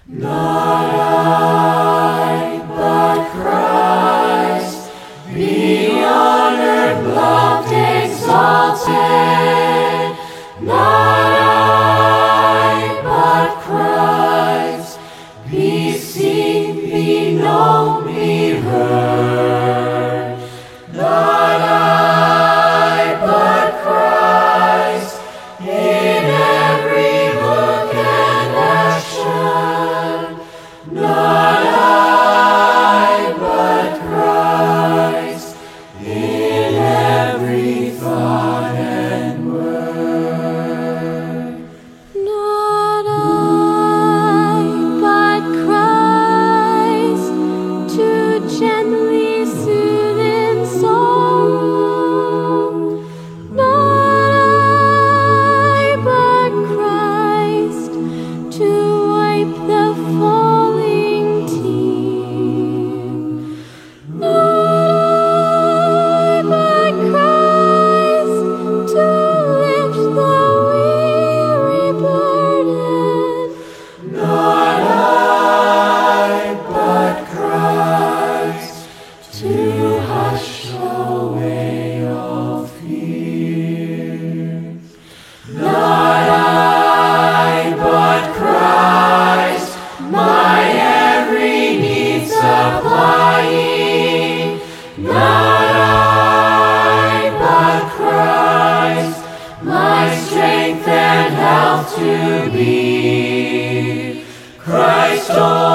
Not I, but Christ, be honored, loved, exalted. Not I, but Christ, be seen, be known, be heard. Not I, but Christ, in every look and action. Not I, but Christ, in every thought and word. Not I, but Christ, to gently soothe in sorrow. Not I, but Christ, to wipe the falling tear. Not I, but Christ, to lift the weary burden. Not I, but Christ, to hush away all fears. Not I, but Christ, my every need supplying. Not I, but Christ, my strength and health to be. Christ